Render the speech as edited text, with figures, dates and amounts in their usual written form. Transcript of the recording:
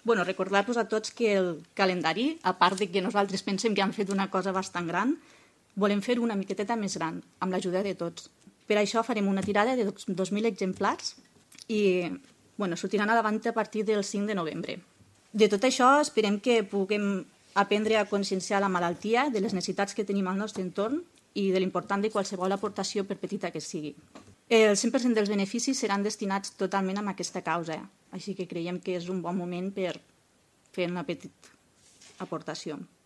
Recordar-vos a tots que el calendari, a part de que nosaltres pensem que han fet una cosa bastant gran, volem fer una miqueteta més gran, amb l'ajuda de tots. Per això farem una tirada de 2.000 exemplars i sortiran a la venda a partir del 5 de novembre. De tot això esperem que puguem aprendre a conscienciar la malaltia, de les necessitats que tenim al nostre entorn i de l'important de qualsevol aportació, per petita que sigui. El 100% dels beneficis seran destinats totalment a aquesta causa, així que creiem que és un bon moment per fer una petita aportació.